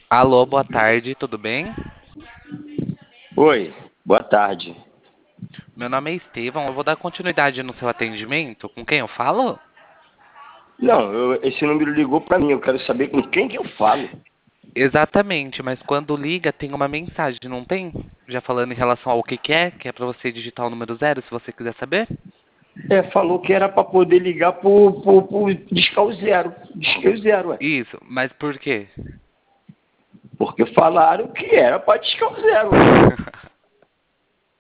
Alô, boa tarde, tudo bem? Oi, boa tarde. Meu nome é Estevão, eu vou dar continuidade no seu atendimento. Com quem eu falo? Não, esse número ligou pra mim, eu quero saber com quem que eu falo. Exatamente, mas quando liga tem uma mensagem, não tem? Já falando em relação ao que é pra você digitar o número 0, se você quiser saber? Falou que era pra poder ligar pro Discar o Zero. Disquei o Zero, ué. Isso, mas por quê? Porque falaram que era pra Discar o Zero, ué.